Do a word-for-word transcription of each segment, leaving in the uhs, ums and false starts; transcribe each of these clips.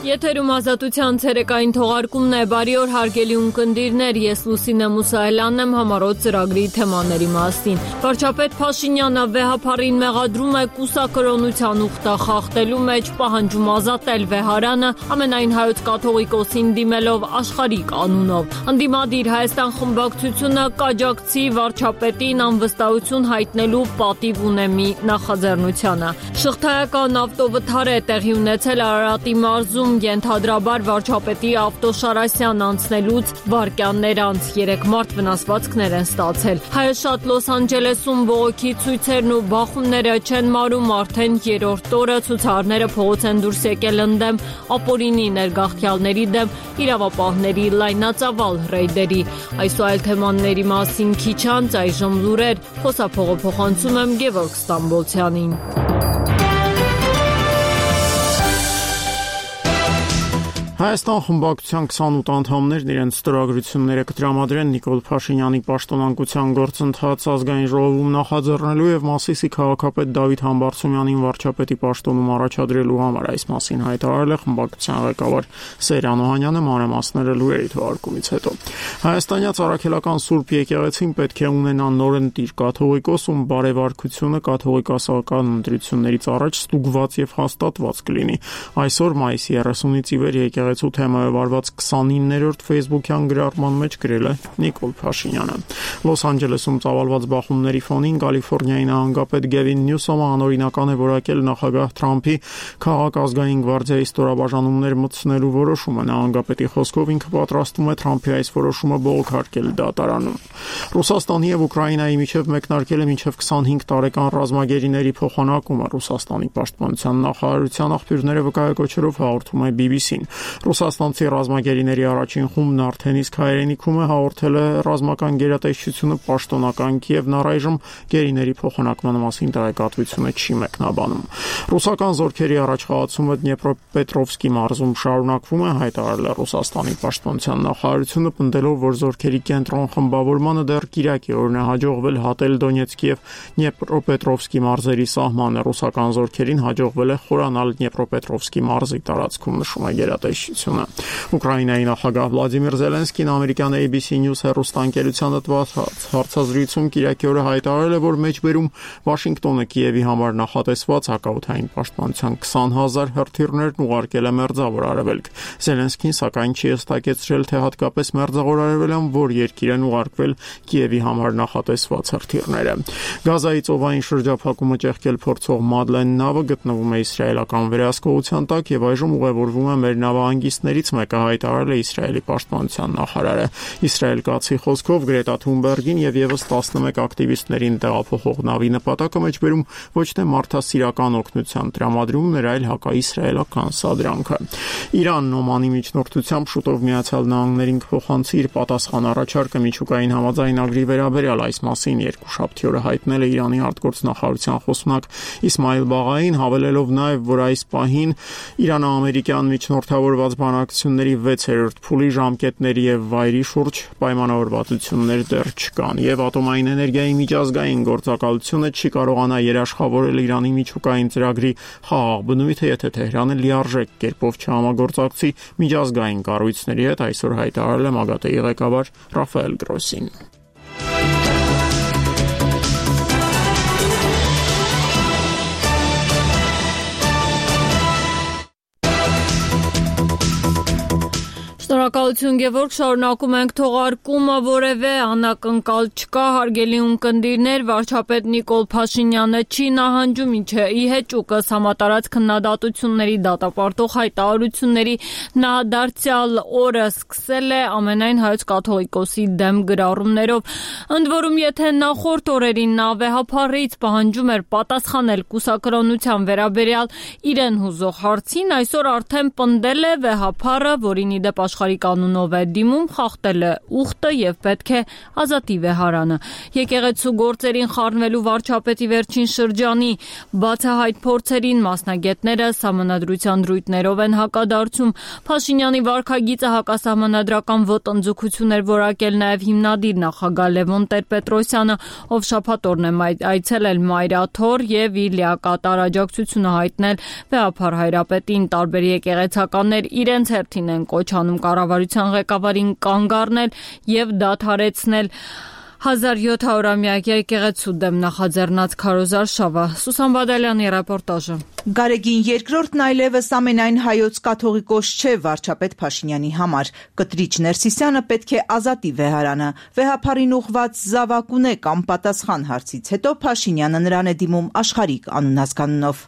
Եթերում ազատության ցերեկային թողարկումն է, բարի օր հարգելի ունկնդիրներ, ես Լուսինե Մուսայելյանն եմ, համառոտ ծրագրի թեմաների մասին։ Վարչապետ Փաշինյանը վեհափառին մեղադրում է կուսակրոնության ուխտը խախտելու մեջ, պահանջում ազատել վեհարանը, ամենայն հայոց կաթողիկոսին դիմելով աշխարհիկ անունով։ Ընդդիմադիր Հայաստան խմբակցությունը կաջակցի վարչապետին անվստահություն հայտնելու պատիվ ունի մի նախաձեռնությանը։ Շղթայական ավտովթար է տեղի ունեցել Արարատի մարզում, ենթադրաբար վարչապետի ավտոշարասյան անցնելուց վայրկյաններ անց երեք մարդ վնասվածքներ են ստացել։ Հայաշատ Լոս Անջելեսում բողոքի ցույցերն ու բախումները չեն մարում, արդեն երրորդ օրը ցուցարարները փողոց են դուրս եկել ընդդեմ ապօրինի ներգաղթյալների դեմ իրավապահների լայնածավալ ռեյդերի։ Այս ու այլ թեմաների մասին քիչ անց այժմ լուրեր, խոսափողը փոխանցում եմ Գևորգ Ստամբոլցյանին։ Հայաստան խմբակցության քսանութ անդամներն իրենց ստորագրությունները կտրամադրեն Նիկոլ Փաշինյանի պաշտոնանկության գործընթաց ազգային ժողովում նախաձեռնելու եւ Մասիսի քաղաքապետ Դավիթ Համբարձումյանին վարչապետի պաշտոնում առաջադրելու համար, այս մասին հայտարարել է խմբակցության ղեկավար Սերյան Օհանյանը մանրամասները լուրերի թողարկումից հետո։ Հայաստանյաց առաքելական Սուրբ եկեղեցին պետք է ունենա նորընտիր կաթողիկոս, ում բարեվարքությունը կաթողիկոսական ընտրություններից առաջ ստուգված եւ հաստատված կլինի։ Այսօր մայիսի երեսունից ի վեր եկեղեցու թեմայով արված քսանիններորդ Facebook-յան գրառման մեջ գրել է Նիկոլ Փաշինյանը։ Լոս Անջելեսում ծավալված բախումների ֆոնին Կալիֆոռնիայի նահանգապետ Գևին Նյուսոմը անօրինական է որակել նախագահ Թրամփի քաղաքազգային գվարդիայի ստորաբաժանումներ մտցնելու որոշումը։ Նահանգապետի խոսքով ինքը պատրաստվում է Թրամփի այս որոշումը բողոքարկել դատարանում։ Ռուսաստանի եւ Ուկրաինայի միջև մեկնարկել է մինչև քսանհինգ տարեկան ռազմագերիների փոխանակումը։ Ռուսաստանի պաշտպանության նախարարության աղբյուրները վկայակոչերով հաղորդում է B B C-ն։ Ռուսաստանցի ռազմագերիների առաջին խումբն արդեն իսկ հայրենիքում է, հաղորդել է ռազմական գերատեսչությունը պաշտոնական Կիևն առայժմ գերիների փոխանակման մասին տեղեկատվությունը չի մեկնաբանում։ Ռուսական զորքերի առաջխաղացումը Դնեպրոպետրովսկի մարզում շարունակվում է, հայտարարել է Ռուսաստանի պաշտպանության նախարարությունը, պնդելով, որ զորքերի կենտրոն խմբավորմանը դեռ կիրակի օրն է հաջողվել հատել Դոնեցկի եւ Դնեպրոպետրովսկի մարզերի սահմանը։ Ռուսական զորքերին հաջողվել է խորանալ Դնեպրոպետրովսկի մարզի տարածքում, նշում է գերատեսչությունը։ Ուկրաինայի նախագահ Վլադիմիր Զելենսկին ամերիկյան A B C News հեռուստաընկերությանը տված հարցազրույցում կիրակի օրը հայտարարել է, որ մեջբերում Վաշինգտոնը Կիևի համար նախատեսված հակաօդային պաշտպանության քսան հազար հրթիռներն ուղարկել է Մերձավոր Արևելք։ Զելենսկին սակայն չի հստակեցրել, թե հատկապես Մերձավոր Արևելյան որ երկիր են ուղարկվել Կիևի համար նախատեսված հրթիռները։ Գազայի ծովային շրջափակումը ճեղքել փորձող Մադլեն նավը գտնվում է իսրայելական վերահսկողության տակ եւ այժմ ուղևորվում է մեր նավահանգիստներից մեկը, հայտարարել է Իսրայելի պաշտպանության նախարարը։ Իսրայել կացի խոսքով Գրետա Թունբերգին եւ եւս տասնմեկ ակտիվիստներին տեղափոխող նավի նպատակը մեջբերում ոչ թե մարդասիրական օգնության տրամադրումն էր, այլ հակաիսրայելական սադրանքը։ Իրանն Օմանի միջնորդությամբ շուտով Միացյալ Նահանգներին կփոխանցի իր պատասխան առաջարկը միջուկային համաձայնագրի վերաբերյալ, այս մասին երկուշաբթի օրը հայտնել է Իրանի արտգործնախարարության խոսնակ Իսմայիլ Բաղային, հավելելով նաեւ, որ այս պահին Իրано-ամերիկյան միջնորդավորված բանակցությունների վեցերորդ փուլի ժամկետների եւ վայրի շուրջ պայմանավորվածություններ դեռ չկան եւ ատոմային էներգիայի միջազգային գործակալությունը չի կարողանա երաշխավորել Իրանի միջուկային ծրագրի խաղաղ բնույթը, եթե Թեհրանը լիարժեք կերպով չհամագործակցի միջազգային կառույցների հետ, այսօր հայտարարել է ՄԱԳԱՏԷ-ի ղեկավար Ռաֆայել Գրոսին։ Շնորհակալություն Գևորգ, շարունակում ենք թողարկումը, որևէ անակնկալ չկա, հարգելի ունկնդիրներ, վարչապետ Նիկոլ Փաշինյանը չի նահանջում, ինչը ի հեճուկս համատարած քննադատությունների դատապարտող հայտարարությունների նա դարձյալ օրը սկսել է ամենայն հայոց կաթողիկոսի դեմ գրառումներով։ Ընդ որում, եթե նախորդ օրերին նա վեհափառից պահանջում էր պատասխանել կուսակրոնության վերաբերյալ իրեն հուզող հարցին, այսօր արդեն պնդել է վեհափառը, որին ի դեպ աշխարհի կանոնով է դիմում, խախտել է ուխտը եւ պետք է ազատի վեհարանը։ Եկեղեցու գործերին խառնվելու վարչապետի վերջին շրջանի բացահայտ փորձերին մասնագետները սահմանադրության դրույթներով են հակադարձում։ Փաշինյանի վարքագիծը հակասահմանադրական ոտնձգություն էր որակել նաեւ հիմնադիր նախագահ Լևոն Տեր-Պետրոսյանը, ով շաբաթ օրն է այցելել Մայրաթոր եւ իր լիակատար աջակցությունը հայտնել վեհափառ հայրապետին։ Տարբեր եկեղեցականներ իրենց հերթին են կոչ անում կառավարության ղեկավարին կանգ առնել եւ դադարեցնել հազար յոթ հարյուրամյակ եկեղեցու դեմ նախաձեռնած քարոզարշավը։ Սուսան Բադալյանի ռեպորտաժը։ Գարեգին երկրորդն այլևս ամենայն հայոց կաթողիկոս չէ վարչապետ Փաշինյանի համար։ Կտրիչ Ներսիսյանը պետք է ազատի վեհարանը։ Վեհափառին ուղված զավակ ունե կամ պատասխան հարցից հետո Փաշինյանը նրան է դիմում աշխարհիկ անունազգանունով։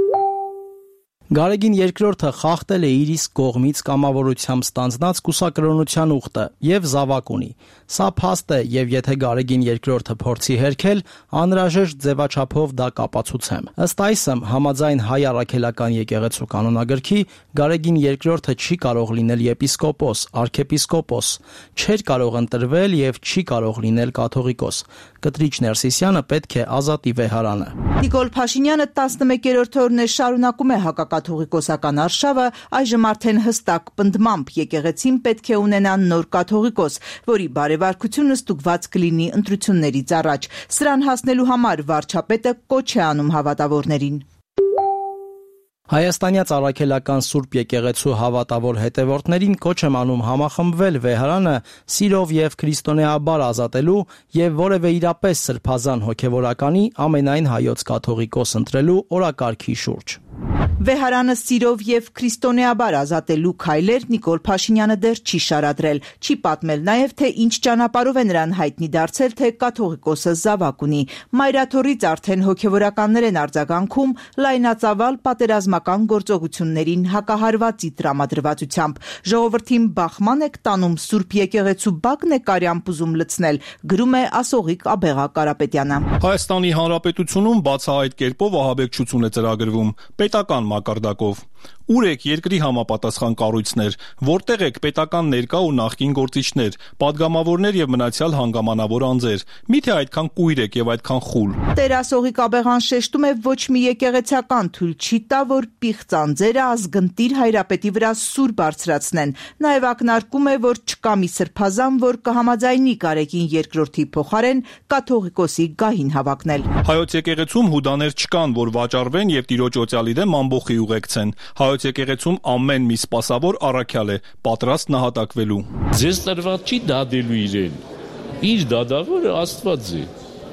Գարեգին երկրորդը խախտել է իր իսկ կողմից կամավորությամբ ստանձնած կուսակրոնության ուխտը եւ զավակ ունի։ Սա փաստ է եւ եթե Գարեգին երկրորդը փորձի հերքել, անհրաժեշտ ձևաչափով դա կապացուցեմ։ Ըստ այսմ, համաձայն հայ առաքելական եկեղեցու կանոնագրքի, Գարեգին երկրորդը չի կարող լինել եպիսկոպոս, արքեպիսկոպոս, չէր կարող ընտրվել եւ չի կարող լինել կաթողիկոս։ Կտրիչ Ներսիսյանը պետք է ազատի վեհարանը։ Նիկոլ Փաշինյանը տասնմեկերորդ օրն է շարունակում է հակակաթողիկոսական արշավը, այժմ արդեն հստակ պնդմամբ եկեղեցին պետք է ունենա նոր կաթողիկոս, որի բարեվարկությունը ստուգված կլինի ընտրություններից առաջ։ Սրան հասնելու համար վարչապետը կոչ է անում հավատավորներին։ Հայաստանյաց առաքելական Սուրբ եկեղեցու հավատավոր հետևորդներին կոչ եմ անում համախմբվել վեհարանը սիրով եւ քրիստոնեաբար ազատելու եւ որևէ իրապես սրբազան հոգեվորականի ամենայն հայոց կաթողիկոս ընտրելու օրակարգի շուրջ։ Վեհարանը սիրով եւ քրիստոնեաբար ազատելու քայլեր Նիկոլ Փաշինյանը դեռ չի շարադրել, չի պատմել նաեւ թե ինչ ճանապարհով է նրան հայտնի դարձել, թե կաթողիկոսը զավակ ունի։ Մայրաթորից արդեն հոգեվորականներ են արձագանքում լայնածավալ պատերազմական գործողություններին հակահարվածի տրամադրվածությամբ։ Ժողովրդին բախման եք տանում Սուրբ եկեղեցու բակն է կարյամբ ուզում լցնել, գրում է Ասողիկ Աբեղա Կարապետյանը։ Հայաստանի Հանրապետությունում բացահայտ կերպով ահաբեկչություն է ծրագրվում պետական մակարդակով։ Ուր եք երկրի համապատասխան կառույցներ, որտեղ եք պետական ներկա ու նախկին գործիչներ, падգամավորներ եւ մնացյալ հանգամանավոր անձեր։ Միթե այդքան կույր եք եւ այդքան խուլ։ Տեր Ասողիկ Աբեղան շեշտում է ոչ մի եկեղեցական թույլ չի տա, որ պիղծ անձերը ազգընտիր հայրապետի վրա սուր բարձրացնեն։ Նաեւ ակնարկում է, որ չկա մի սրբազան, որ կհամաձայնի Գարեգին երկրորդի փոխարեն կաթողիկոսի գահին հավակնել։ Հայոց եկեղեցում հուդաներ չկան, որ վաճառվեն եւ տիրոջ օծյալի դեմ ամբողջի ուղեկցեն։ Հայոց եկեղեցում ամեն մի սպասավոր առաքյալ է, պատրաստ նահատակվելու։ Ձեզ տրված չի դադելու իրեն։ Իր դադավորը Աստված է։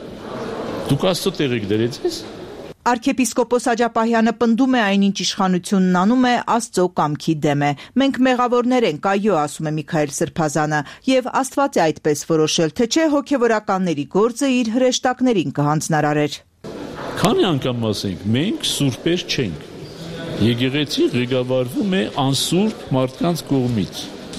Դուք Աստծո տեղ եք դրել ձեզ։ Արքեպիսկոպոս Աջապահյանը պնդում է այնինչ իշխանությունն անում է Աստծո կամքի դեմ է։ Մենք մեղավորներ ենք, այո, ասում է Միքայել Սրբազանը, եւ Աստված է այդպես որոշել, թե չէ հոգեվորականների գործը իր հրեշտակներին կհանձնարարեր։ Քանի անգամ ասենք, մենք սուրբեր չենք։ Եկեղեցի ղեկավարվում է անսուրբ մարդկանց կողմից։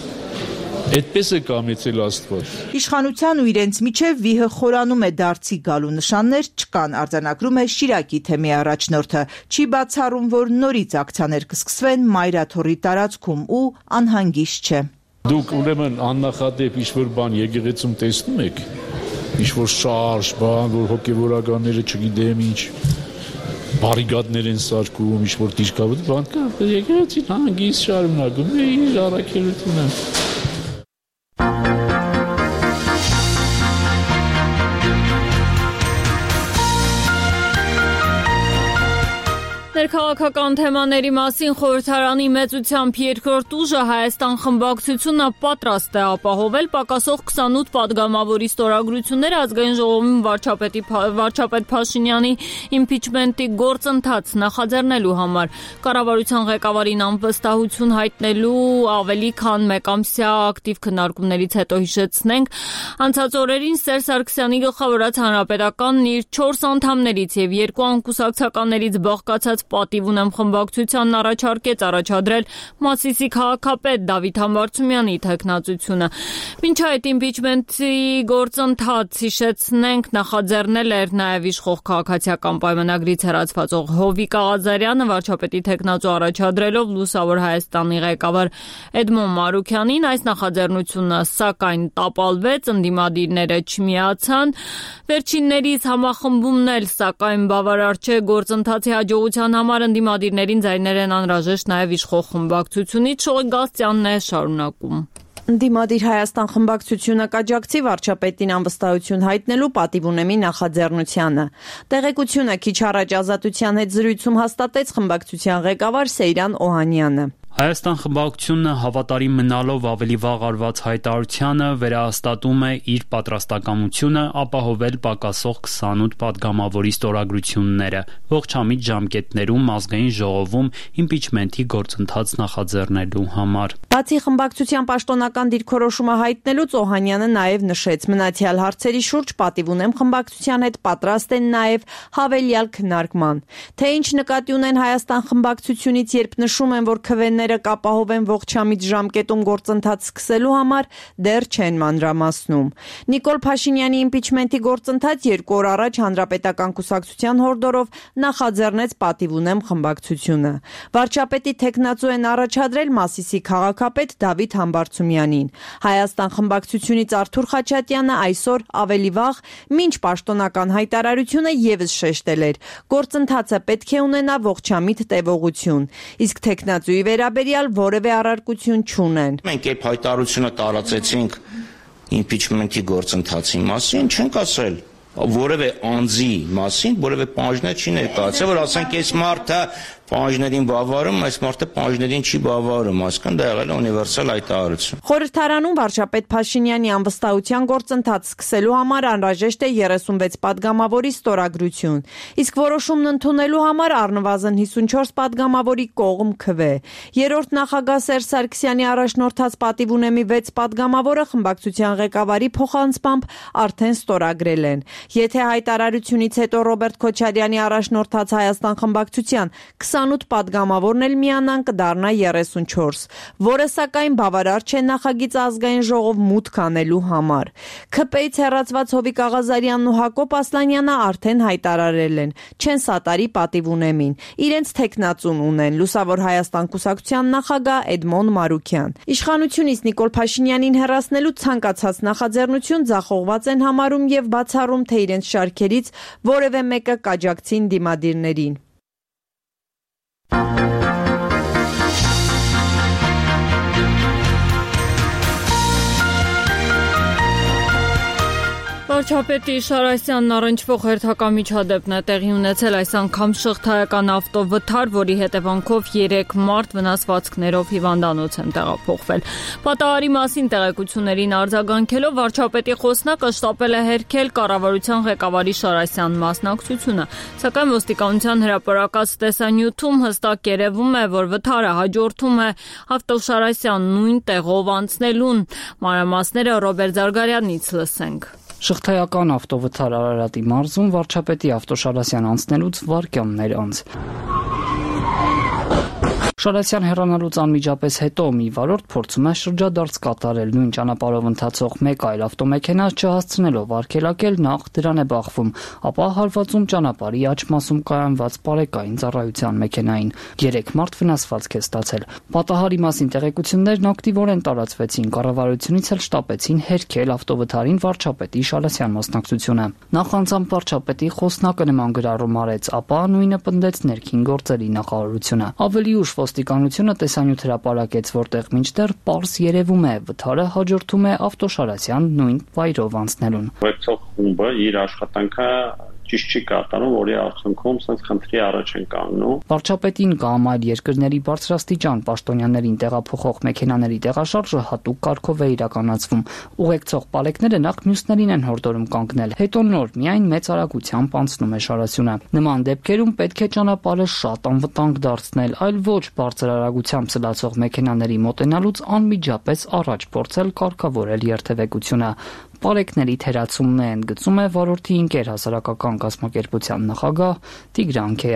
Այդպես է կամեցել Աստված։ Իշխանության ու իրենց միջև վիհը խորանում է դարձի գալու նշաններ չկան, արձանագրում է Շիրակի թեմի առաջնորդը։ Չի բացառում, որ նորից ակցիաներ կսկսվեն Մայրաթորի տարածքում ու անհանգիստ չէ։ Դուք ուրեմն աննախադեպ ինչ-որ բան եկեղեցում տեսնում եք, ինչ-որ շարժ, բան, որ հոգեվորականները չգիտեմ ինչ բարիկադներ են սարքում, ինչ-որ դիրքավդ բան կա, եկեղեցին հանգիստ շարունակում է իր առաքելությունը։ Ներքաղաքական թեմաների մասին խորհրդարանի մեծությամբ երկրորդ ուժը Հայաստան խմբակցությունը պատրաստ է ապահովել պակասող քսանութ падգամավորի ստորագրությունները ազգային ժողովում վարչապետի վարչապետ Փաշինյանի իմպիչմենտի գործընթաց նախաձեռնելու համար։ Կառավարության ղեկավարին անվստահություն հայտնելու ավելի քան մեկամսյա ակտիվ քննարկումներից հետո հիշեցնենք, անցած օրերին Սերժ Սարգսյանի գլխավորած հանրապետականն իր չորս անդամներից եւ երկու անկուսակցականներից բաղկացած պատիվ ունեմ խմբակցությանն առաջարկեց առաջադրել Մասիսի քաղաքապետ Դավիթ Համբարձումյանի թեկնածությունը։ Մինչ այդ իմպիչմենտի գործընթաց հիշեցնենք նախաձեռնել էր նաև իշխող քաղաքացիական պայմանագրից հեռացվածող Հովիկ Աղազարյանը վարչապետի թեկնածու առաջադրելով Լուսավոր Հայաստանի ղեկավար Էդմոն Մարուքյանին։ Այս նախաձեռնությունը սակայն տապալվեց, ընդդիմադիրները չմիացան։ Վերջիններիս համախմբումն էլ սակայն բավարար չէ գործընթացի հաջողության համար ընդդիմադիրներին ձայներ են անհրաժեշտ նաև իշխող խմբակցությունից։ Շողիկ Գաստրյանն է շարունակում։ Ընդդիմադիր Հայաստան խմբակցությունը կաջակցի վարչապետին անվստահություն հայտնելու պատիվ ունեմի նախաձեռնությանը։ Տեղեկությունը քիչ առաջ Ազատության հետ զրույցում հաստատեց խմբակցության ղեկավար Սեյրան Օհանյանը։ Հայաստան խմբակցությունը հավատարիմ մնալով ավելի վաղ արված հայտարարությանը վերահաստատում է իր պատրաստակամությունը ապահովել պակասող քսանութ պատգամավորի ստորագրությունները ողջամիտ ժամկետներում ազգային ժողովում իմպիչմենտի գործընթաց նախաձեռնելու համար։ Բացի խմբակցության պաշտոնական դիրքորոշումը հայտնելուց Օհանյանը նաև նշեց մնացյալ հարցերի շուրջ պատիվ ունեմ խմբակցության հետ պատրաստ են նաև հավելյալ քննարկման։ Թե ինչ նկատի ունեն Հայաստան խմբակցությունից, երբ նշում են, որ քվեները կապահովեն ողջամիտ ժամկետում գործընթաց սկսելու համար, դեռ չեն մանրամասնում։ Նիկոլ Փաշինյանի իմպիչմենտի գործընթաց երկու օր առաջ Հանրապետական կուսակցության հորդորով նախաձեռնեց պատիվ ունեմ խմբակցությունը։ Վարչապետի թեկնածու են առաջադրել Մասիսի քաղաքապետ Դավիթ Համբարձումյանին։ Հայաստան խմբակցությունից Արթուր Խաչատյանը այսօր ավելի վաղ, մինչ պաշտոնական հայտարարությունը ևս շեշտել էր. գործընթացը պետք է ունենա ողջամիտ տևողություն, իսկ թեկնածուի վերաբերյալ որևէ առարկություն չունեն։ Մենք երբ հայտարարությունը տարածեցինք իմպիչմենտի գործընթացի մասին, չենք ասել որևէ անձի մասին, որևէ պահանջներ չի ներկայացել, որ ասենք այս մարդը պահանջներին բավարարում, այս մարդը պահանջներին չի բավարարում, այսինքն դա եղել է ունիվերսալ հայտարարություն։ Խորհրդարանում վարչապետ Փաշինյանի անվստահության գործընթաց սկսելու համար անհրաժեշտ է երեսունվեց պատգամավորի ստորագրություն, իսկ որոշումն ընդունելու համար առնվազն հիսունչորս պատգամավորի կողմ քվե։ Երրորդ նախագահ Սերժ Սարգսյանի առաջնորդած պատիվ ունեմի վեց պատգամավորը խմբակցության ղեկավարի փոխանցմամբ արդեն ստորագրել են։ Եթե հայտարարությունից հետո Ռոբերտ Քոչարյանի առաջնորդած Հայաստան խմբակցության քսանութ պատգամավորն էլ միանան, կդառնա երեսունչորս, որը սակայն բավարար չէ նախագիծ ազգային ժողով մուտք անելու համար։ ՔՊ-ից հեռացված Հովիկ Աղազարյանն ու Հակոբ Ասլանյանը արդեն հայտարարել են, չեն սատարի պատիվ ունեմին, իրենց թեկնածուն ունեն Լուսավոր Հայաստան կուսակցության նախագահ Էդմոն Մարուքյան։ Իշխանությունից Նիկոլ Փաշինյանին հեռացնելու ցանկացած նախաձեռնություն ձախողված են համարում եւ բացառում, թե իրենց շարքերից որևէ մեկը կաջակցին դիմադիրներին։ Վարչապետ Իշար Ասյանն առնչվող հերթական միջադեպն է տեղի ունեցել այս անգամ շղթայական ավտովթար, որի հետևանքով երեք մարդ վնասվածքներով հիվանդանոց են տեղափոխվել։ Պատահարի մասին տեղեկություններին արձագանքելով վարչապետի խոսնակը շտապել է հերքել կառավարության ղեկավարի Շարասյան մասնակցությունը, սակայն ոստիկանության հրապարակած տեսանյութում հստակ երևում է, որ վթարը հաջորդում է Ավտոշարասյան նույն տեղով անցնելուն։ Մանրամասները Ռոբերտ Զարգարյանից լսենք։ Շղթայական ավտովթար Արարատի մարզում վարչապետի Ավտոշարասյան անցնելուց վայրկյաններ անց։ Շարասյան հեռանալուց անմիջապես հետո մի վարորդ փորձում է շրջադարձ կատարել, նույն ճանապարհով ընթացող մեկ այլ ավտոմեքենա չհասցնելով արգելակել նախ դրան է բախվում, ապա հարվածում ճանապարհի աջ մասում կայանված բարեկային ծառայության մեքենային։ Երեք մարդ վնասվածք է ստացել։ Պատահարի մասին տեղեկություններն ակտիվորեն տարածվեցին, կառավարությունից էլ շտապեցին հերքել ավտովթարին վարչապետի Շարասյան մասնակցությունը։ Նախանձամբ վարչապետի խոսնակը նման գրառում արեց, ապա նույնը պնդեց ներքին գործերի նախարարությունը։ Ավելի ուշ ոստիկանությունը տեսանյութ հրապարակեց, որտեղ մինչդեռ պարզ երևում է, վթարը հաջորդում է Ավտոշարասյան նույն վայրով անցնելուն։ Ուղեկցող խումբը իր աշխատանքը ճիշտ չի կատարում, որի արդյունքում սենց խնդրի առաջ են կանգնում։ Վարչապետին կամ այլ երկրների բարձրաստիճան պաշտոնյաներին տեղափոխող մեքենաների տեղաշարժը հատուկ կարգով է իրականացվում։ Ուղեկցող պալեկները նախ մյուսներին են հորդորում կանգնել, հետո նոր միայն մեծ արագությամբ անցնում է Շարասյունը։ Նման դեպքերում պետք է ճանապարհը շատ անվտանգ դարձնել, այլ ոչ բարձր արագությամբ սլացող մեքենաների մոտենալուց անմիջապես առաջ փորձել կարգավորել երթևեկությունը։ Պարեկների թերացումն է ընդգծում է վարորդի ընկեր հասարակական կազմակերպության նախագահ Տիգրան Քեյանը։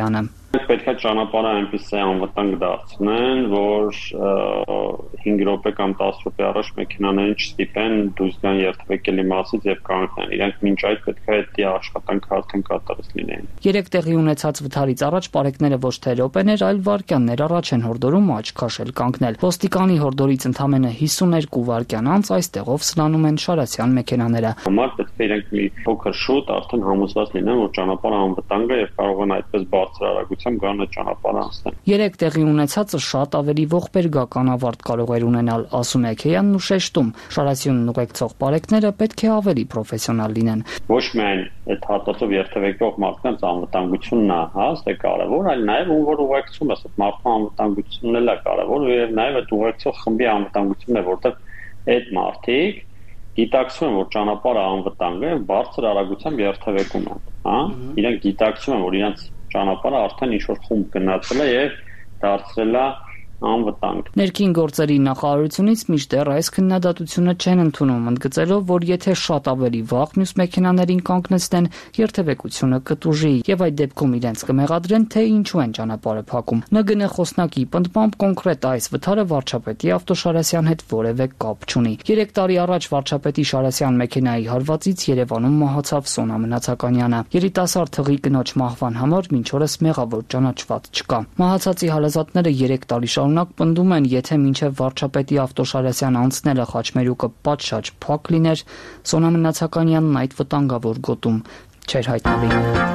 Պետք է ճանապարհը այնպեսի անվտանգ դարձնեն, որ հինգ րոպե կամ տասը րոպե առաջ մեքենաներին չստիպեն դուրս գան երթվեկելի մասից եւ կանգնեն։ Իրենք մինչ այդ պետք է դա աշխատանքը արդեն կատարած լինեն։ Երեք տեղի ունեցած վթարից առաջ պարեկները ոչ թե րոպեներ, այլ վայրկյաններ առաջ են հորդորում աչք քաշել կանգնել։ Ոստիկանի հորդորից ընդամենը հիսուներկու վայրկյան անց այստեղով սլանում են Շարասյան մեքենաները։ Համար պետք է իրենք մի փոքր շուտ արդեն համոզված լինեն, որ ճանապարհը անվտանգ է եւ կարող են այդպես բարձր արագությամբ գան այդ ճանապարհը անցնել։ Երեք տեղի ունեցածը շատ ավելի ողբերգական ավարտ կարող էր ունենալ, ասում է Քեյանն ու շեշտում։ Շարասյունն ուղեկցող պարեկները պետք է ավելի պրոֆեսիոնալ լինեն։ Ոչ միայն այդ հատվածով երթևեկող մարդկանց անվտանգությունն է, հա, դա կարևոր, այլ նաեւ ում որ ուղեկցում է, այդ մարդու անվտանգությունն էլ է կարևոր եւ նաեւ այդ ուղեկցող խմբի անվտանգությունն է, որտեղ այդ մարդիկ գիտակցում են, որ ճանապարհը անվտանգ է, բարձր արագությամբ երթևեկում են, հա, իրենք գիտակցում են, որ իրենց ճանապարհը արդեն ինչ-որ խումբ գնացել է եւ դարձրել է անվտանգ։ Ներքին գործերի նախարարությունից մինչդեռ այս քննադատությունը չեն ընդունում, ընդգծելով, որ եթե շատ ավելի վաղ մյուս մեքենաներին կանգնեցնեն, երթևեկությունը կտուժի եւ այդ դեպքում իրենց կմեղադրեն, թե ինչու են ճանապարհը փակում։ ՆԳՆ խոսնակի պնդմամբ կոնկրետ այս վթարը վարչապետի ավտոշարասյան հետ որևէ կապ չունի։ Երեք տարի առաջ վարչապետի Շարասյան մեքենայի հարվածից Երևանում մահացավ Սոնա Մնացականյանը։ Երիտասարդ թղի կնոջ մահվան համար մինչ օրս մեղավոր ճանաչված չկա։ Մահացածի հալազատները երեք տարի շարունակ պնդում են, եթե մինչև վարչապետի ավտոշարասյան անցնելը խաչմերուկը պատշաճ փակ լիներ, Սոնա Մնացականյանն այդ վտանգավոր գոտում չէր հայտնվի։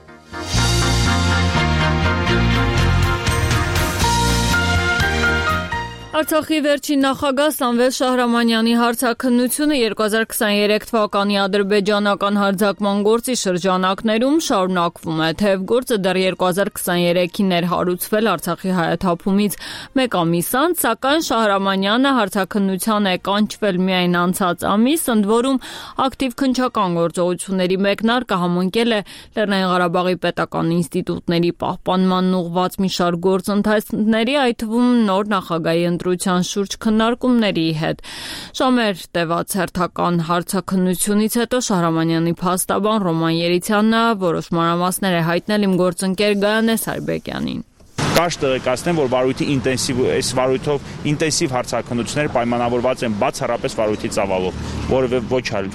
Արցախի վերջին նախագահ Սամվել Շահրամանյանի հարցաքննությունը երկու հազար քսաներեք թվականի ադրբեջանական հարձակման գործի շրջանակներում շարունակվում է, թեև գործը դեռ երկու հազար քսաներեքին էր հարուցվել Արցախի հայաթափումից մեկ ամիս անց, սակայն Շահրամանյանը հարցաքննության է կանչվել միայն անցած ամիս, ընդ որում ակտիվ քննչական գործողությունների մեկնարկը համընկել է Լեռնային Ղարաբաղի պետական ինստիտուտների պահպանման ուղղված մի շարք գործընթացների, այդ թվում նոր նախագահի ընտրության շուրջ քննարկումների հետ։ Ժամեր տևած հերթական հարցաքննությունից հետո Շահրամանյանի փաստաբան Ռոման Երիցյանը որոշ մանրամասներ է հայտնել իմ գործընկեր Գայանե Սարբեկյանին։ Կարճ տեղեկացնեմ, որ վարույթի ինտենսիվ այս վարույթով ինտենսիվ հարցաքննությունները պայմանավորված են բացառապես վարույթի ծավալով, որովհետև ոչ այլ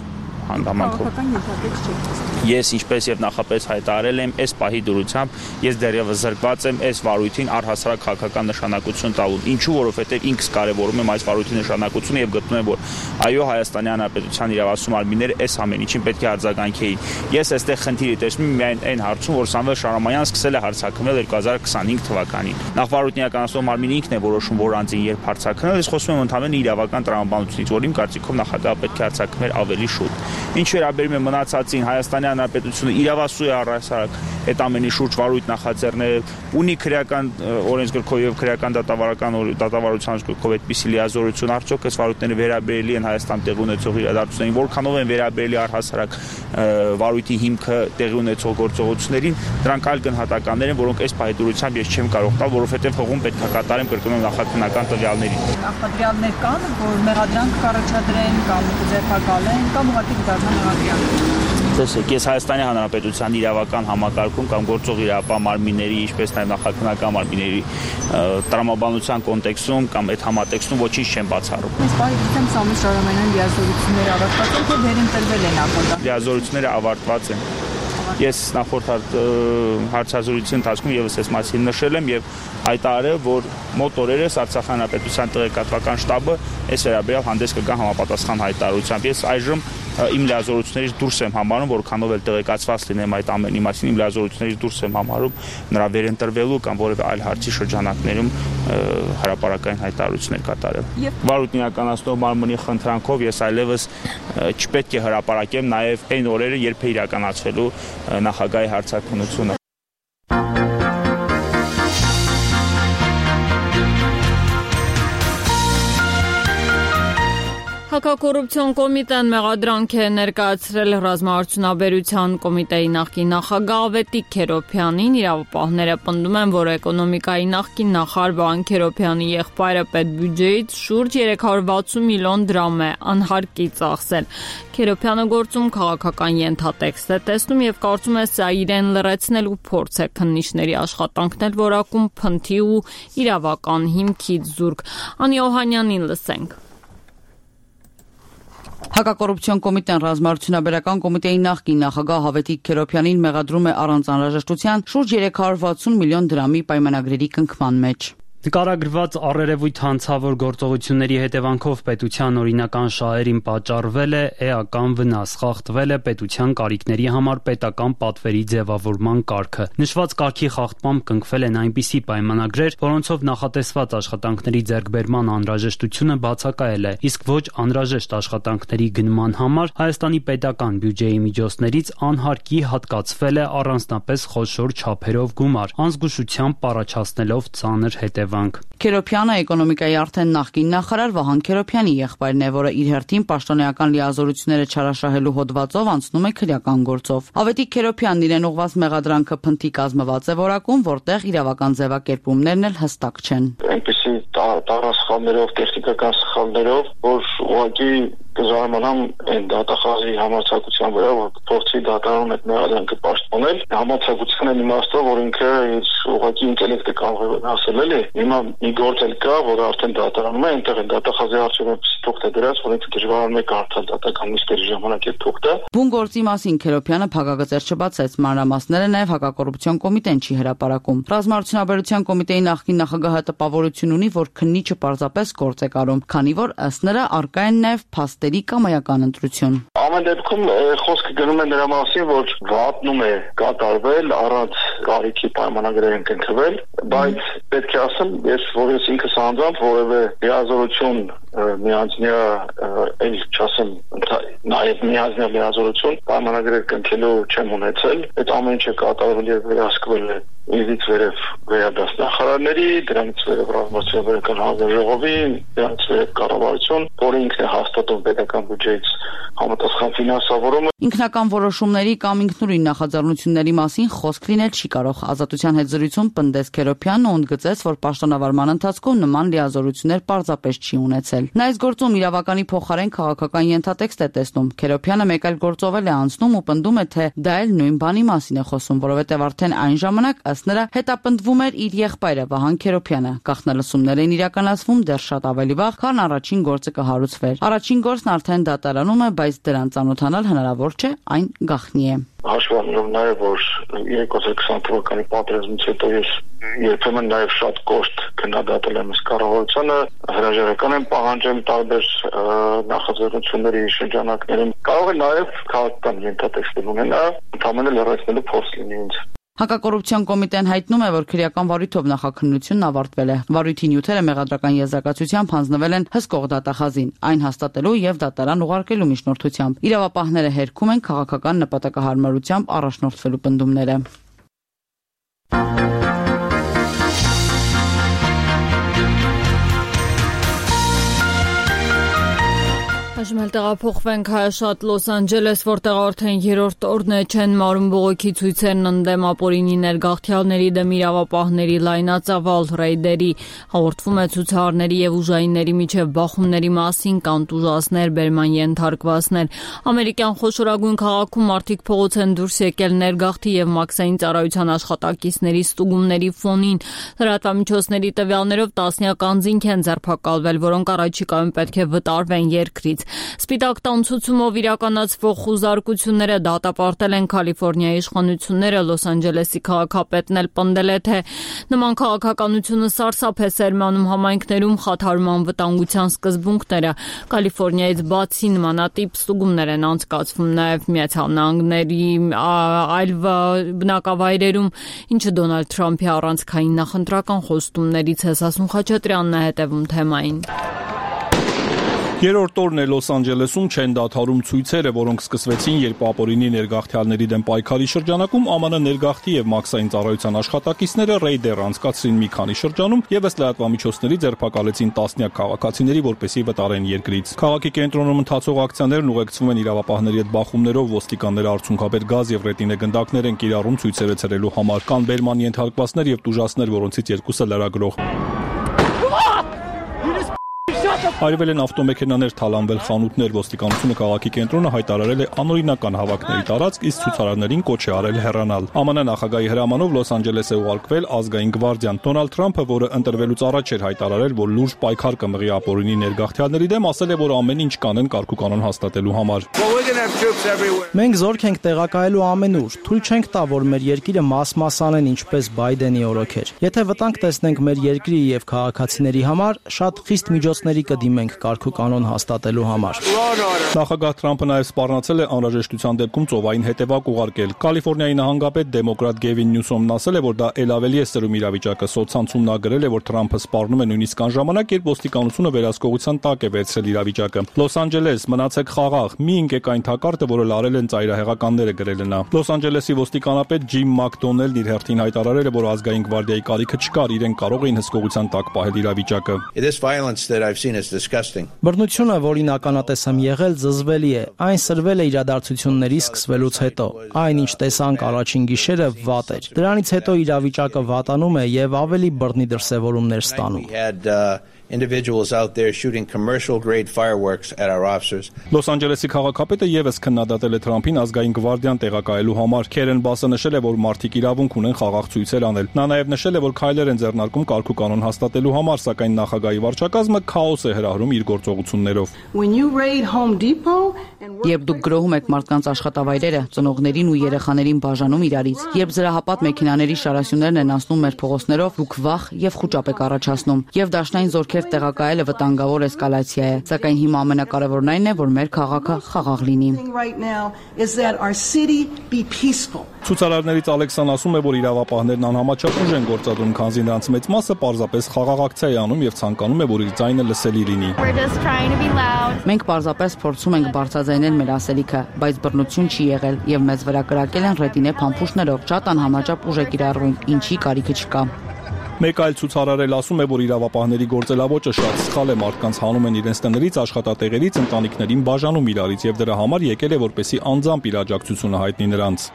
հանգամանքով։ Ես ինչպես եւ նախապես հայտարարել եմ, այս պահի դրությամբ ես դեռևս զրկված եմ այս վարույթին առհասարակ քաղաքական նշանակություն տալու։ Ինչու, որովհետեւ ինքս կարևորում եմ այս վարույթի նշանակությունը եւ գտնում եմ, որ այո, Հայաստանի Հանրապետության իրավասու մարմինները այս ամեն ինչին պետք է արձագանքեին։ Ես այստեղ խնդիրի տեսնում եմ միայն այն հարցում, որ Սամվել Շահրամանյանը սկսել է հարցաքննել երկու հազար քսանհինգ թվականին։ Նախվարույթի իրականացնող մարմինը ինքն է որոշում, որ անձին երբ հարցաքննել, ես խոսում եմ ընդհանրապես իրավական տրամաբանությունից, որ իմ կարծիքով նախագահը պետք է հարցաքններ ավելի շուտ։ Ինչ վերաբերում է մնացածին, Հայաստանի Հանրապետությունը իրավասու է առհասարակ այդ ամենի շուրջ վարույթ նախաձեռնել, ունի քրեական օրենսգրքով եւ քրեական դատավարական դատավարության գրքով այդպիսի լիազորություն, արդյոք այս վարույթները վերաբերելի են Հայաստան տեղի ունեցող իրադարձություններին, որքանով են վերաբերելի առհասարակ վարույթի հիմքը տեղի ունեցող գործողություններին, դրանք այլ գնահատականներ են, որոնք այս պահի դրությամբ ես չեմ կարող տալ, որովհետեւ հողում պետք է կատարեմ կրկնում նախաքննական տվյալներին։ Նախադրյալներ կան, որ մեղադրանք կառաջադրեն կամ ձերբակալեն կամ ուղղակի դառնան մեղադրանք։ Տեսեք, ես Հայաստանի Հանրապետության իրավական համակարգում կամ գործող իրավապահ մարմինների, ինչպես նաև նախաքննական մարմինների տրամաբանության կոնտեքստում կամ այդ համատեքստում ոչինչ չեմ բացառում։ Այս պահի դեպքում Սամվել Շահրամանյանի լիազորությունները ավարտված են, թե վերընտրվել են նախագահ։ Լիազորությունները ավարտված են։ Ես նախորդ հարցազրույցի ընթացքում եւս այս մասին նշել եմ եւ հայտարարել, որ մոտ օրերս Արցախի Հանրապետության տեղեկատվական շտաբը այս վերաբերյալ հանդես կգա համապատասխան հայտարարությամբ։ Ես այժմ իմ լիազորություններից դուրս եմ համարում, որքանով էլ տեղեկացված լինեմ այդ ամենի մասին, իմ լիազորություններից դուրս եմ համարում նրա վերընտրվելու կամ որևէ այլ հարցի շրջանակներում հրապարակային հայտարարություններ կատարել։ Վարույթն իրականացնող մարմնի խնդրանքով ես այլևս չպետք է հրապարակեմ նաև այն օրերը, երբ է իրականացվելու նախագահի հարցաքննությունը։ Հակակոռուպցիոն կոմիտեն մեղադրանք է ներկայացրել Ռազմաարդյունաբերության կոմիտեի նախկին նախագահ Ավետիք Քերոփյանին։ Իրավապահները պնդում են, որ էկոնոմիկայի նախկին նախարար Վահան Քերոփյանի եղբայրը պետբյուջեից շուրջ երեք հարյուր վաթսուն միլիոն դրամ է անհարկի ծախսել։ Քերոփյանը գործում քաղաքական ենթատեքստ է տեսնում եւ կարծում է սա իրեն լրացնելու փորձ է, քննիչների աշխատանքն էլ որակում փնթի ու իրավական հիմքից զուրկ։ Անի Օհանյանին լսենք։ Հակակոռուպցիոն կոմիտեն Ռազմաարդյունաբերական կոմիտեի նախկին նախագահ Ավետիք Քերոփյանին մեղադրում է առանց անհրաժեշտության շուրջ երեք հարյուր վաթսուն միլիոն դրամի պայմանագրերի կնքման մեջ։ Նկարագրված առերևույթ հանցավոր գործողությունների հետևանքով պետության օրինական շահերին պատճառվել է էական վնաս, խախտվել է պետության կարիքների համար պետական պատվերի ձևավորման կարգը։ Նշված կարգի խախտմամբ կնքվել են այնպիսի պայմանագրեր, որոնցով նախատեսված աշխատանքների ձեռքբերման անհրաժեշտությունը բացակայել է, իսկ ոչ անհրաժեշտ աշխատանքների գնման համար Հայաստանի պետական բյուջեի միջոցներից անհարկի հատկացվել է առանձնապես խոշոր չափերով գումար, անզգուշությամբ առաջացնելով ծանր հետևանքներ։ Քերոփյանը էկոնոմիկայի արդեն նախկին նախարար Վահան Քերոփյանի եղբայրն է, որը իր հերթին պաշտոնեական լիազորությունները չարաշահելու հոդվածով անցնում է քրեական գործով։ Ավետիք Քերոփյանն իրեն ուղղված մեղադրանքը փնթի կազմված է որակում, որտեղ իրավական ձևակերպումներն էլ հստակ չեն։ Այնպիսի տարասխալներով, տեխնիկական սխալներով, որ ուղղակի կզարմանամ այն դատախազի համարձակության վրա, որ փորձի դատարանում այդ մեղադրանքը պաշտպանել, համարձակության են իմաստով, որ ինքը իր ուղղակի ինտելեկտը կարող է հասել էլի։ Հիմա մի գործ էլ կա, որը արդեն դատարանում է, այնտեղ են դատախազի արդյունքում թուղթ է դրած, որ ինքը դժվարանում է կարդալ դատական նիստերի ժամանակ այդ թուղթը։ Բուն գործի մասին Քերոփյանը փակագծեր չբացեց, մանրամասները նաև հակակոռուպցիոն կոմիտեն չի հրապարակում։ Ռազմաարդյունաբերության կոմիտեի նախկին նախագահը տպավորություն ունի, որ քննիչը պարզապես գործ է կարում, քանի որ ըստ նրա առկա են նաև փաստերի կամայական ընտրություն։ Ամեն դեպքում խոսքը գնում է նրա մասին, որ վատնում է կատարվել առանց կարիքի պայմանագրեր են կնքվել, բայց պետք է ասեմ, ես որ ես ինքս անձամբ որևէ լիազորություն միանձնյա էլ չասեմ նաև միանձնյա լիազորություն պայմանագրեր կնքելու չեմ ունեցել, այդ ամեն ինչը կատարվել եւ վերահսկվել է ինձից վերև վերադաս նախարարների, դրանից վերև ռազմաարդյունաբերական հանձնաժողովի, դրանից վերև կառավարություն, որը ինքն է հաստատում պետական բյուջեից համապատասխան ֆինանսավորումը։ Ինքնական որոշումների կամ ինքնուրույն նախաձեռնությունների մասին խոսք լինել չի կարող։ Ազատության հետ զրույցում պնդեց Քերոփյանն ու ընդգծեց, որ պաշտոնավարման ընթացքում նման լիազորություններ պարզապես չի ունեցել։ Նա այս գործում իրավականի փոխարեն քաղաքական ենթատեքստ է տեսնում։ Քերոփյանը մեկ այլ գործով էլ է անցնում ու պնդում է, թե դա էլ նույն բանի մասին է խոսում, որովհետև արդեն այն ժամանակ ըստ նրա հետապնդվում էր իր եղբայրը Վահան Քերոփյանը։ Գաղտնալսումներ են իրականացվում դեռ շատ ավելի վաղ, քան առաջին գործը կհարուցվեր։ Առաջին գործն արդեն դատարանում է, բայց դրան ծանոթանալ հնարավոր չէ, այն գաղտնի է։ Հաշվառելով նաև, որ երկու հազար քսան թվականի պատերազմից հետո ես երբեմն նաև շատ կոշտ քննադատել եմ կառավարությանը, հրաժարական եմ պահանջել տարբեր նախաձեռնությունների շրջանակներում։ Կարող է նաև քաղաքական ենթատեքստեր ունենա, ընդհանրապես լրացնելու փորձ լինի ինձ։ Հակակոռուպցիոն կոմիտեն հայտնում է, որ քրեական վարույթով նախաքննությունն ավարտվել է։ Վարույթի նյութերը մեղադրական եզրակացությամբ հանձնվել են հսկող դատախազին, այն հաստատելու եւ դատարան ուղարկելու միջնորդությամբ։ Իրավապահները հերքում են քաղաքական նպատակահարմարությամբ առաջնորդվելու պնդումները։ Այժմ տեղափոխվենք հայաշատ Լոս Անջելես, որտեղ արդեն երրորդ օրն է չեն մարում բողոքի ցույցերն ընդդեմ ապօրինի ներգաղթյալների դեմ իրավապահների լայնածավալ ռեյդերի։ Հաղորդվում է ցուցարարների եւ ուժայինների միջև բախումների մասին, կան տուժածներ, բերման ենթարկվածներ։ Ամերիկյան խոշորագույն քաղաքում մարդիկ փողոց են դուրս եկել ներգաղթի եւ մաքսային ծառայության աշխատակիցների ստուգումների ֆոնին։ Լրատվամիջոցների տվյալներով տասնյակ անձինք են ձերբակալվել, որոնք առաջիկայում պետք է վտարվեն երկրից։ Սպիտակ տան ցուցումով իրականացվող խուզարկությունները դատապարտել են Կալիֆոռնիայի իշխանությունները։ Լոս Անջելեսի քաղաքապետն էլ պնդել է, թե նման քաղաքականությունը սարսափ է սերմանում համայնքներում, խաթարում անվտանգության սկզբունքները։ Կալիֆոռնիայից բացի նմանատիպ ստուգումներ են անցկացվում նաև Միացյալ Նահանգների այլ բնակավայրերում, ինչը Դոնալդ Թրամփի առանցքային նախընտրական խոստումներից է։ Հասուն Խաչատրյանն է հետևում թեմային։ Երրորդ օրն է Լոս Անջելեսում չեն դադարում ցույցերը, որոնք սկսվեցին, երբ ապօրինի ներգաղթյալների դեմ պայքարի շրջանակում ԱՄՆ ներգաղթի եւ մաքսային ծառայության աշխատակիցները ռեյդեր անցկացրին մի քանի շրջանում եւ ըստ լրատվամիջոցների ձերբակալեցին տասնյակ քաղաքացիների, որպեսզի վտարեն երկրից։ Քաղաքի կենտրոնում ընթացող ակցիաներն ուղեկցվում են իրավապահների հետ բախումներով, ոստիկանները արցունքաբեր գազ եւ ռետինե գնդակներ են կիրառում ցույցերը ցրելու համար։ Կան բերման ենթարկվածներ եւ տուժածներ, որոնցից երկուսը լրագրող։ Հայրվել են ավտոմեքենաներ, թալանվել խանութներ, ոստիկանությունը քաղաքի կենտրոնը հայտարարել է անօրինական հավաքների տարածք, իսկ ցուցարարներին կոչ է արել հեռանալ։ ԱՄՆ նախագահի հրամանով Լոս Անջելես է ուղարկվել ազգային գվարդիան։ Դոնալդ Թրամփը, որը ընտրվելուց առաջ էր հայտարարել, որ լուրջ պայքար կմղի ապօրինի ներգաղթյալների դեմ, ասել է, որ ամեն ինչ կանեն կարգուկանոն հաստատելու համար։ Մենք զորք ենք տեղակայելու ամենուր։ Թույլ չենք տա, որ մեր երկիրը մաս-մասանեն, ինչպես Բայդենի օրոքեր։ Եթե վտանգ տեսնենք մեր երկրի եւ քաղաքացիների համար, շատ խիստ միջոցների կդիմենք կարգուկանոն հաստատելու համար։ Նախագահ Թրամփը նաև սպառնացել է անհրաժեշտության դեպքում ծովային հետևակ ուղարկել։ Կալիֆոռնիայի նահանգապետ դեմոկրատ Գևին Նյուսոմն ասել է, որ դա ել ավելի է սրում իրավիճակը։ Սոցցանցում նա գրել է, որ Թրամփը սպառնում է նույնիսկ այն ժամանակ, երբ ոստիկանությունը վերահսկողության տակ է վերցրել իրավիճակը։ Լոս Անջելես, մնացեք խաղաղ, մի ընկեք այն թակարդը, որը լարել են ծայրահեղականները, գրել է նա։ Լոս Անջելեսի ոստիկանապետ Ջիմ Մակդոնելն իր հերթին հայտարարել է, որ ազգային գվարդիայի կարիքը չկար, իրենք կարող էին հսկողության տակ պահել իրավիճակը։ Բռնությունը, որին ականատես եմ եղել, զզվելի է։ Այն սրվել է իրադարձությունների սկսվելուց հետո։ Այն, ինչ տեսանք առաջին գիշերը, վատ էր։ Դրանից հետո իրավիճակը վատանում է եւ ավելի բռնի դրսևորումներ ստանում։ Individuals out there shooting commercial grade fireworks at our officers. Լոս Անջելեսի քաղաքապետը եւս քննադատել է Թրամփին ազգային գվարդիան տեղակայելու համար։ Քերեն Բասը նշել է, որ մարդիկ իրավունք ունեն խաղաղ ցույցեր անել։ Նա նաեւ նշել է, որ քայլեր են ձեռնարկում կարգուկանոն հաստատելու համար, սակայն նախագահի վարչակազմը քաոս է հրահրում իր գործողություններով։ Երբ դուք գրոհում եք մարդկանց աշխատավայրերը, ծնողներին ու երեխաներին բաժանում իրարից, երբ զրահապատ մեքենաների շարասյուններն են անցնում մեր փողոցներով, դուք վախ եւ խուճապ եք առաջացնում, եւ դաշնային զորքեր տեղակայելը վտանգավոր էսկալացիա է, սակայն հիմա ամենակարևորն այն է, որ մեր քաղաքը խաղաղ լինի։ Ցուցարարներից Ալեքսան ասում է, որ իրավապահներն անհամաչափ ուժ են գործադրում, քանզի նրանց մեծ մասը պարզապես խաղաղ ակցիա է անում եւ ցանկանում է, որ իր ձայնը լսելի լինի։ Մենք պարզապես փորձում ենք բարձրաձայնել մեր ասելիքը, բայց բռնություն չի եղել եւ մեզ վրա կրակել են ռետինե փամփուշտներով, շատ անհամաչափ ուժ է կիրառվում, ինչի կարիքը չկա։ Մեկ այլ ցուցարարել ասում է, որ իրավապահների գործելավոճը շատ սխալ է, մարդկանց հանում են իրենց տներից, աշխատատեղերից, ընտանիքներին բաժանում իրարից եւ դրա համար եկել է, որպեսզի անձամբ իր աջակցությունը հայտնի նրանց։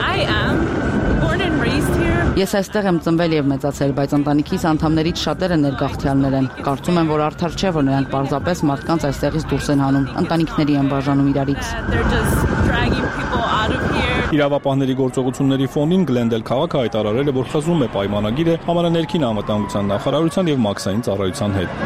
Ես այստեղ եմ ծնվել եւ մեծացել, բայց ընտանիքիս անդամներից շատերը ներգաղթյալներ են։ Կարծում եմ, որ արդար չէ, որ նրանք պարզապես մարդկանց այստեղից դուրս են հանում, ընտանիքների են բաժանում իրարից։ Իրավապահների գործողությունների ֆոնին Գլենդել քաղաքը հայտարարել է, որ խզում է պայմանագիրը ԱՄՆ ներքին անվտանգության նախարարության եւ մաքսային ծառայության հետ։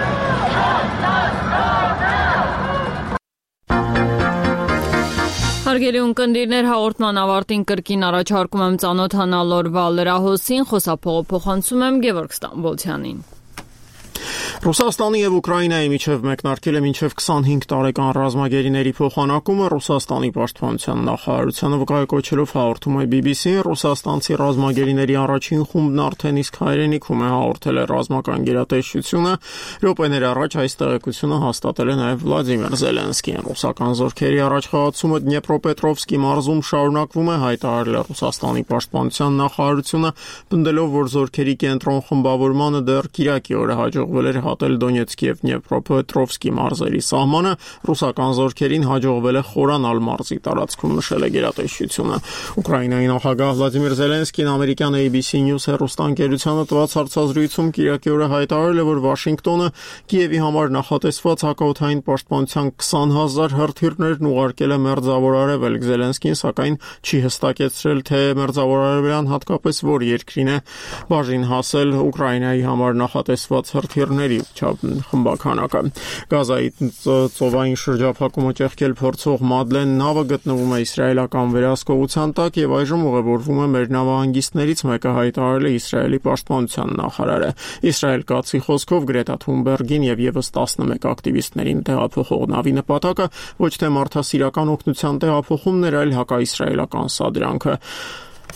Հարգելի ունկնդիրներ, հաղորդման ավարտին կրկին առաջարկում եմ ծանոթանալ օրվա լրահոսին, խոսափողը փոխանցում եմ Գևորգ Ստամբոլցյանին։ Ռուսաստանի եւ Ուկրաինայի միջև մեկնարկել է մինչև քսանհինգ տարեկան ռազմագերիների փոխանակումը, Ռուսաստանի պաշտպանության նախարարությունը վկայակոչելով հաղորդում է բի բի սի-ին, ռուսաստանցի ռազմագերիների առաջին խումբն արդեն իսկ հայրենիքում է, հաղորդել է ռազմական գերատեսչությունը, րոպեներ առաջ այս տեղեկությունը հաստատել է նաեւ Վլադիմիր Զելենսկին։ Ռուսական զորքերի առաջխաղացումը Դնեպրոպետրովսկի մարզում շարունակվում է, հայտարարել է Ռուսաստանի պաշտպանության նախարարությունը, պնդելով, որ զորքերի կենտրոն խմբավորմանը դեռ կիրակի օրը հաջողվել էր հատել Դոնեցկի եւ Դնեպրոպետրովսկի մարզերի սահմանը, ռուսական զորքերին հաջողվել է խորանալ մարզի տարածքում, նշել է գերատեսչությունը։ Ուկրաինայի նախագահ Վլադիմիր Զելենսկին ամերիկյան A B C News հեռուստաընկերությանը տված հարցազրույցում կիրակի օրը հայտարարել է, որ Վաշինգտոնը Կիևի համար նախատեսված հակաօդային պաշտպանության քսան հազար հրթիռներն ուղարկել է Մերձավոր Արևելք։ Զելենսկին սակայն չի հստակեցրել, թե Մերձավոր Արևելյան հատկապես որ երկրին է բաժին հասել Ուկրաինայի համար նախատեսված հրթիռների խմբականակը։ Գազայի ծովային շրջափակումը ճեղքել փորձող Մադլեն նավը գտնվում է իսրայելական վերահսկողության տակ եւ այժմ ուղևորվում է մեր նավահանգիստներից մեկը, հայտարարել է Իսրայելի պաշտպանության նախարարը։ Իսրայել կացի խոսքով Գրետա Թունբերգին եւ եւս տասնմեկ ակտիվիստներին տեղափոխող նավի նպատակը ոչ թե մարդասիրական օգնության տեղափոխումն էր, այլ հակաիսրայելական սադրանքը։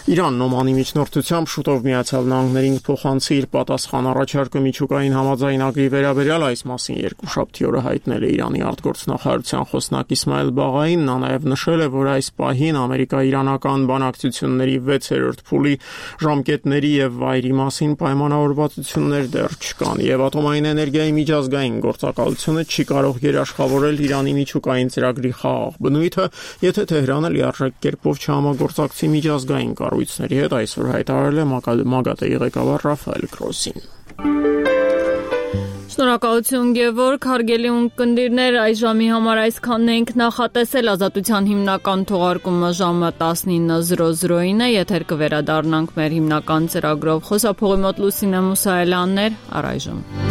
Իրանն Օմանի միջնորդությամբ շուտով Միացյալ Նահանգներին փոխանցի իր պատասխան առաջարկը միջուկային համաձայնագրի վերաբերյալ այս մասին երկուշաբթի օրը հայտնել է Իրանի արտգործնախարարության խոսնակ Իսմայել Բաղային, նա նաև նշել է, որ այս պահին Ամերիկա-իրանական բանակցությունների վեցերորդ փուլի ժամկետների եւ վայրի մասին պայմանավորվածություններ դեռ չկան եւ ատոմային էներգիայի միջազգային գործակալությունը չի կարող երաշխավորել Իրանի միջուկային ծրագրի խաղաղ բնույթը, եթե Թեհրանը լիարժեք կերպով չհամագործակցի միջազգային կառույցների հետ, այսօր հայտարարել է ՄԱԳԱՏԷ-ի ղեկավար Ռաֆայել Գրոսին։ Շնորհակալություն Գևորգ, հարգելի ունկնդիրներ, այս ժամի համար այսքանն ենք նախատեսել։ Ազատության հիմնական թողարկումը ժամը տասնինը զրո զրոին է, եթեր կվերադառնանք մեր հիմնական ծրագրով։ Խոսափողի մոտ Լուսինե Մուսայելյանն էր, առայժմ։